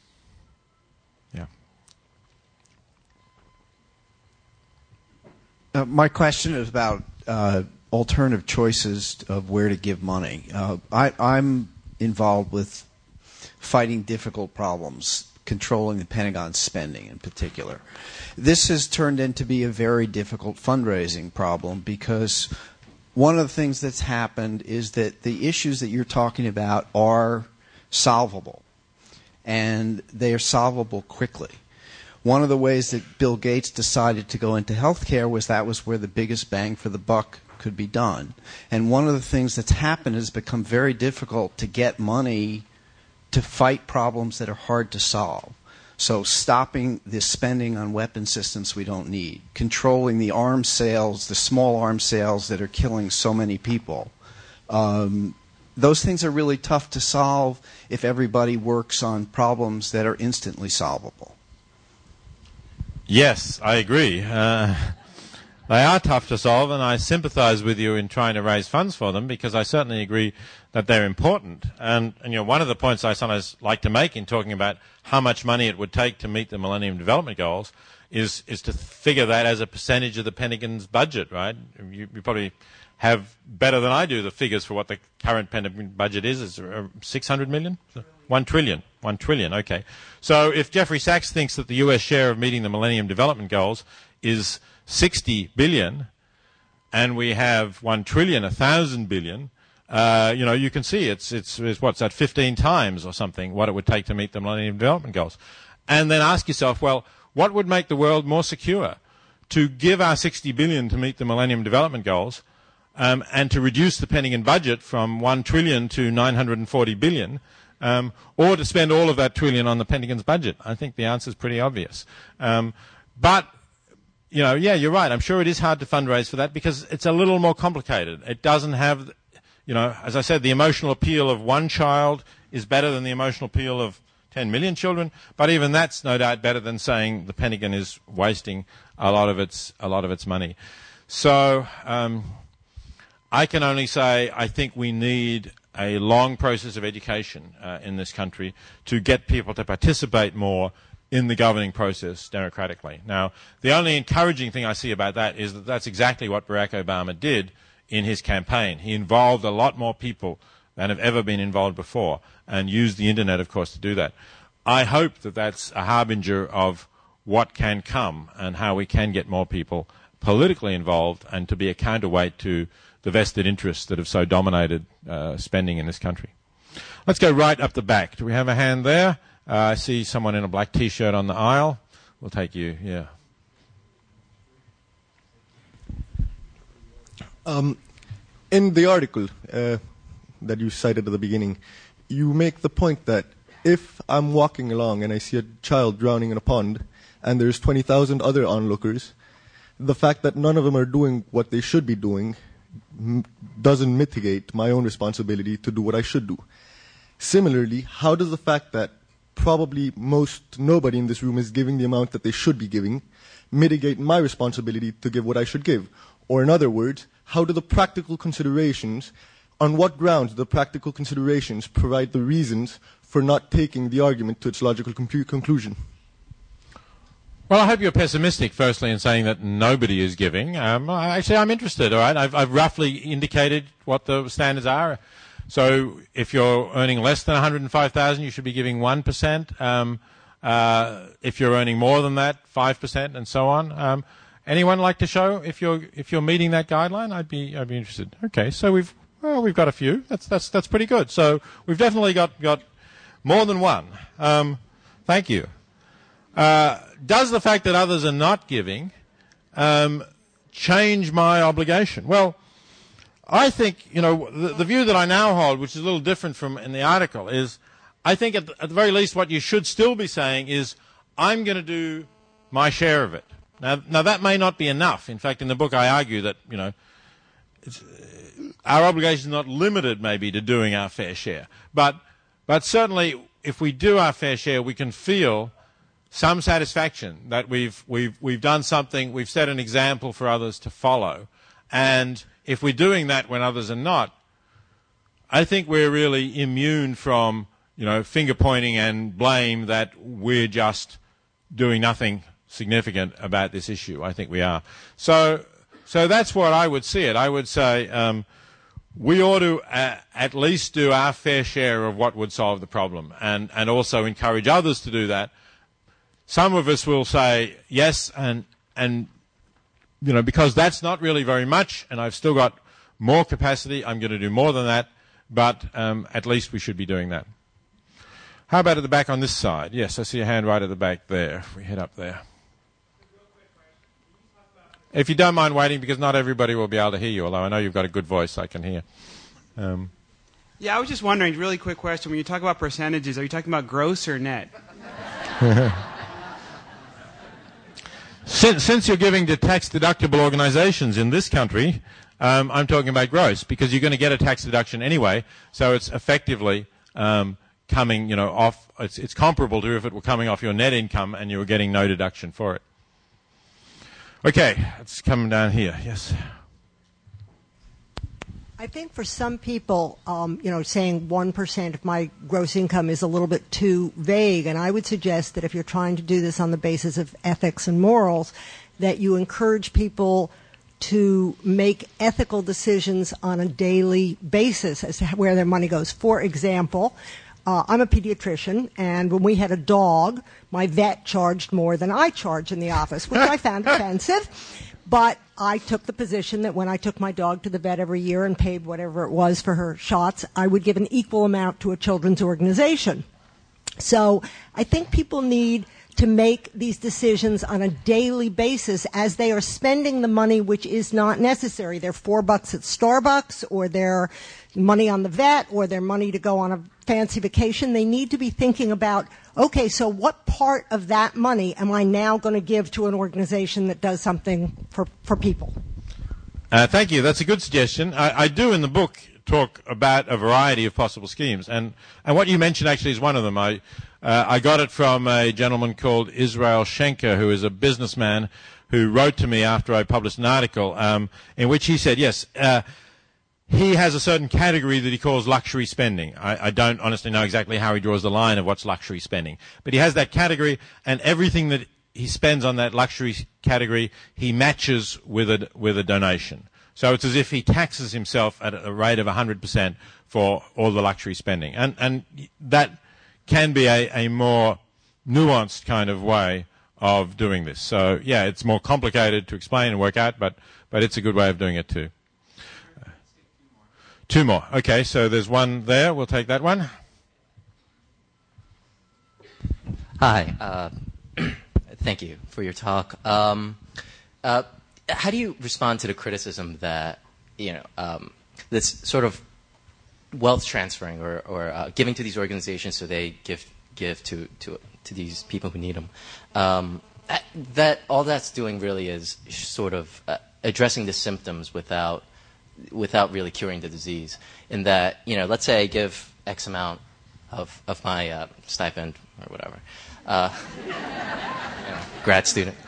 My question is about alternative choices of where to give money. I'm involved with fighting difficult problems, controlling the Pentagon's spending in particular. This has turned into be a very difficult fundraising problem, because one of the things that's happened is that the issues that you're talking about are solvable, and they are solvable quickly. One of the ways that Bill Gates decided to go into healthcare was that was where the biggest bang for the buck could be done. And one of the things that's happened is become very difficult to get money to fight problems that are hard to solve. So stopping the spending on weapon systems we don't need, controlling the arms sales, the small arms sales that are killing so many people. Those things are really tough to solve if everybody works on problems that are instantly solvable. Yes, I agree. They are tough to solve, and I sympathize with you in trying to raise funds for them, because I certainly agree that they're important. And one of the points I sometimes like to make in talking about how much money it would take to meet the Millennium Development Goals is to figure that as a percentage of the Pentagon's budget, right? You probably have better than I do the figures for what the current Pentagon budget is. It's 600 million? 1 trillion. 1 trillion, okay. So if Jeffrey Sachs thinks that the US share of meeting the Millennium Development Goals is 60 billion, and we have 1 trillion, 1,000 billion, you can see it's what's that, 15 times or something what it would take to meet the Millennium Development Goals. And then ask yourself, well, what would make the world more secure? To give our 60 billion to meet the Millennium Development Goals, and to reduce the Pentagon budget from 1 trillion to 940 billion, or to spend all of that trillion on the Pentagon's budget? I think the answer is pretty obvious. But you're right. I'm sure it is hard to fundraise for that because it's a little more complicated. It doesn't have, as I said, the emotional appeal of one child is better than the emotional appeal of 10 million children, but even that's no doubt better than saying the Pentagon is wasting a lot of its money. So I can only say I think we need a long process of education in this country to get people to participate more in the governing process democratically. Now, the only encouraging thing I see about that is that that's exactly what Barack Obama did in his campaign. He involved a lot more people than have ever been involved before and used the internet, of course, to do that. I hope that that's a harbinger of what can come and how we can get more people politically involved and to be a counterweight to the vested interests that have so dominated spending in this country. Let's go right up the back. Do we have a hand there? I see someone in a black T-shirt on the aisle. We'll take you, yeah. In the article that you cited at the beginning, you make the point that if I'm walking along and I see a child drowning in a pond and there's 20,000 other onlookers, the fact that none of them are doing what they should be doing doesn't mitigate my own responsibility to do what I should do. Similarly, how does the fact that probably nobody in this room is giving the amount that they should be giving mitigate my responsibility to give what I should give? Or in other words, how do the practical considerations, on what grounds do the practical considerations provide the reasons for not taking the argument to its logical conclusion? Well, I hope you're pessimistic, firstly, in saying that nobody is giving. Actually, I'm interested, all right? I've roughly indicated what the standards are. So if you're earning less than $105,000, you should be giving 1%. If you're earning more than that, 5%, and so on. Anyone like to show if you're meeting that guideline? I'd be interested. Okay, so we've got a few. That's pretty good. So we've definitely got more than one. Thank you. Does the fact that others are not giving change my obligation? Well, I think, the view that I now hold, which is a little different from in the article, is I think at the very least what you should still be saying is, I'm going to do my share of it. Now that may not be enough. In fact, in the book I argue that, our obligation is not limited maybe to doing our fair share. But certainly if we do our fair share, we can feel some satisfaction that we've done something, we've set an example for others to follow. And if we're doing that when others are not, I think we're really immune from, finger pointing and blame that we're just doing nothing significant about this issue. I think we are. So that's what I would see it. I would say we ought to at least do our fair share of what would solve the problem and also encourage others to do that. Some of us will say yes, and because that's not really very much, and I've still got more capacity, I'm going to do more than that, but at least we should be doing that. How about at the back on this side? Yes, I see a hand right at the back there. If we head up there. If you don't mind waiting, because not everybody will be able to hear you, although I know you've got a good voice, I can hear. Yeah, I was just wondering, really quick question. When you talk about percentages, are you talking about gross or net? Since you're giving to tax-deductible organizations in this country, I'm talking about gross, because you're going to get a tax deduction anyway, so it's effectively coming, off. It's comparable to if it were coming off your net income and you were getting no deduction for it. Okay, let's come down here. Yes. I think for some people, saying 1% of my gross income is a little bit too vague, and I would suggest that if you're trying to do this on the basis of ethics and morals, that you encourage people to make ethical decisions on a daily basis as to where their money goes. For example, I'm a pediatrician, and when we had a dog, my vet charged more than I charge in the office, which I found offensive. But I took the position that when I took my dog to the vet every year and paid whatever it was for her shots, I would give an equal amount to a children's organization. So I think people need to make these decisions on a daily basis as they are spending the money which is not necessary. Their $4 at Starbucks, or their money on the vet, or their money to go on a fancy vacation. They need to be thinking about, okay, so what part of that money am I now going to give to an organization that does something for people? Thank you. That's a good suggestion. I do in the book talk about a variety of possible schemes, and what you mentioned actually is one of them. I got it from a gentleman called Israel Schenker, who is a businessman who wrote to me after I published an article in which he said, yes, he has a certain category that he calls luxury spending. I don't honestly know exactly how he draws the line of what's luxury spending, but he has that category, and everything that he spends on that luxury category, he matches with a donation. So it's as if he taxes himself at a rate of 100% for all the luxury spending. And that can be a more nuanced kind of way of doing this. So, yeah, it's more complicated to explain and work out, but it's a good way of doing it too. Two more. Okay, so there's one there. We'll take that one. Hi. Thank you for your talk. How do you respond to the criticism that, this sort of wealth transferring or giving to these organizations so they give to these people who need them, that all that's doing really is sort of addressing the symptoms without really curing the disease? In that, let's say I give X amount of my stipend or whatever, grad student.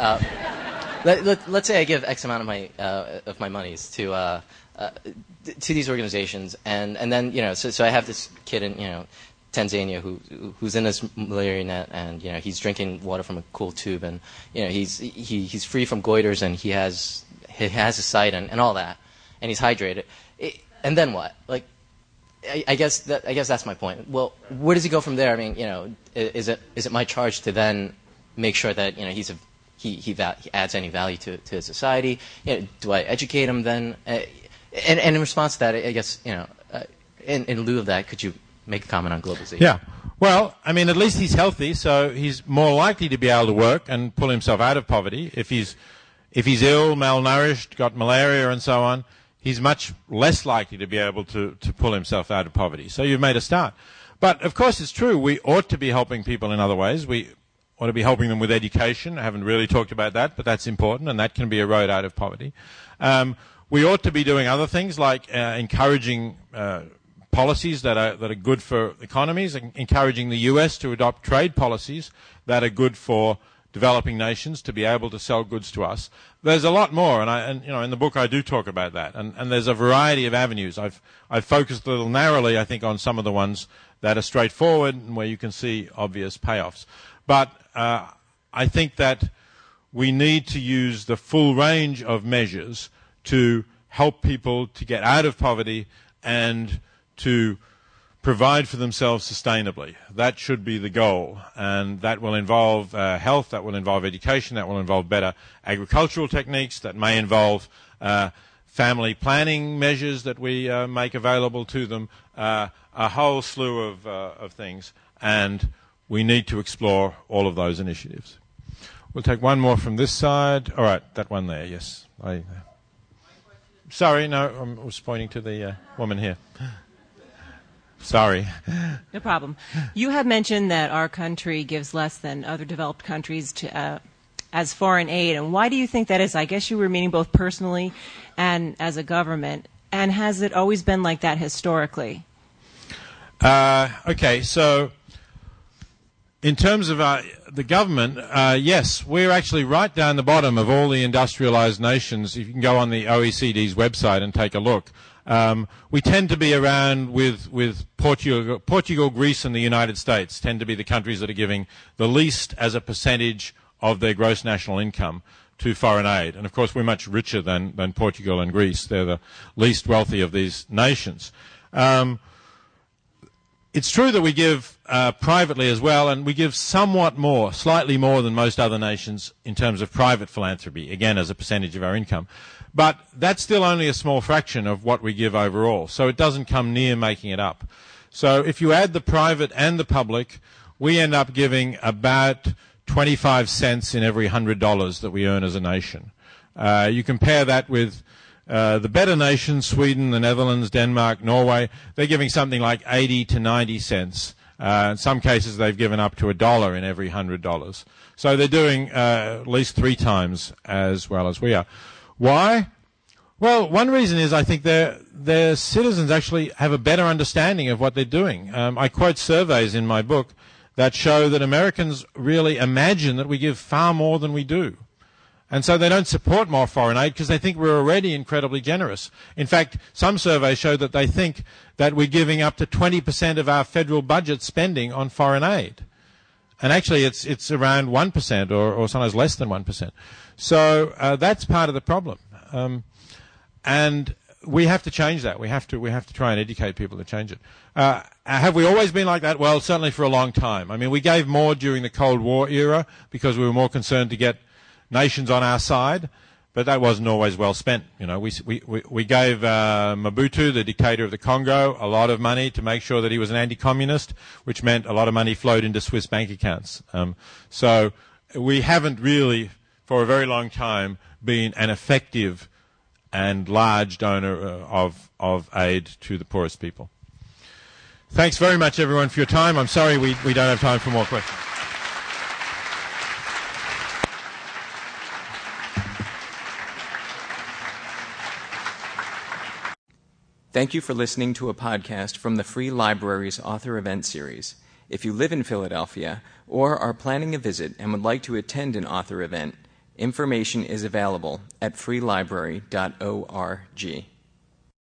Let's say I give X amount of my monies to these organizations, and then so I have this kid in Tanzania who's in this malaria net, and he's drinking water from a cool tube, and he's free from goiters, and he has a sight and all that, and he's hydrated. And then what? Like, I guess that's my point. Well, where does he go from there? I mean, is it my charge to then make sure that he adds any value to society? Do I educate him then? And in response to that, I guess in lieu of that, could you make a comment on globalization? Yeah. Well, I mean, at least he's healthy, so he's more likely to be able to work and pull himself out of poverty. If he's ill, malnourished, got malaria, and so on, he's much less likely to be able to pull himself out of poverty. So you've made a start. But, of course, it's true. We ought to be helping people in other ways. We ought to be helping them with education. I haven't really talked about that, but that's important, and that can be a road out of poverty. We ought to be doing other things like encouraging policies that are good for economies, encouraging the U.S. to adopt trade policies that are good for developing nations to be able to sell goods to us. There's a lot more, and in the book I do talk about that, and there's a variety of avenues. I've focused a little narrowly, I think, on some of the ones that are straightforward and where you can see obvious payoffs. But I think that we need to use the full range of measures to help people to get out of poverty and to provide for themselves sustainably. That should be the goal, and that will involve health, that will involve education, that will involve better agricultural techniques, that may involve family planning measures that we make available to them, a whole slew of things. and we need to explore all of those initiatives. We'll take one more from this side. All right, that one there, yes. Sorry, no, I was pointing to the woman here. Sorry. No problem. You have mentioned that our country gives less than other developed countries as foreign aid. And why do you think that is? I guess you were meaning both personally and as a government. And has it always been like that historically? Okay, so in terms of the government, yes, we're actually right down the bottom of all the industrialized nations. If you can go on the OECD's website and take a look. We tend to be around with Portugal, Greece, and the United States tend to be the countries that are giving the least as a percentage of their gross national income to foreign aid. And of course, we're much richer than Portugal and Greece. They're the least wealthy of these nations. It's true that we give privately as well, and we give somewhat more, slightly more than most other nations in terms of private philanthropy, again, as a percentage of our income. But that's still only a small fraction of what we give overall, so it doesn't come near making it up. So if you add the private and the public, we end up giving about 25 cents in every $100 that we earn as a nation. You compare that with the better nations, Sweden, the Netherlands, Denmark, Norway, they're giving something like 80 to 90 cents. In some cases, they've given up to $1 in every $100. So they're doing at least 3 times as well as we are. Why? Well, one reason is I think their citizens actually have a better understanding of what they're doing. I quote surveys in my book that show that Americans really imagine that we give far more than we do. And so they don't support more foreign aid because they think we're already incredibly generous. In fact, some surveys show that they think that we're giving up to 20% of our federal budget spending on foreign aid. And actually it's around 1% or sometimes less than 1%. So that's part of the problem. And we have to change that. We have to try and educate people to change it. Have we always been like that? Well, certainly for a long time. I mean, we gave more during the Cold War era because we were more concerned to get nations on our side, but that wasn't always well spent. You know, we gave Mobutu, the dictator of the Congo, a lot of money to make sure that he was an anti-communist, which meant a lot of money flowed into Swiss bank accounts. So we haven't really, for a very long time, been an effective and large donor of aid to the poorest people. Thanks very much, everyone, for your time. I'm sorry we don't have time for more questions. Thank you for listening to a podcast from the Free Library's Author Event Series. If you live in Philadelphia or are planning a visit and would like to attend an author event, information is available at freelibrary.org.